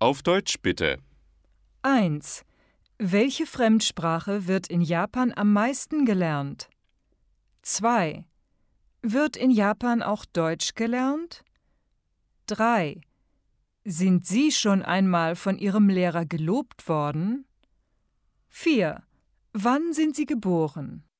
Auf Deutsch bitte. 1. Welche Fremdsprache wird in Japan am meisten gelernt? 2. Wird in Japan auch Deutsch gelernt? 3. Sind Sie schon einmal von Ihrem Lehrer gelobt worden? 4. Wann sind Sie geboren?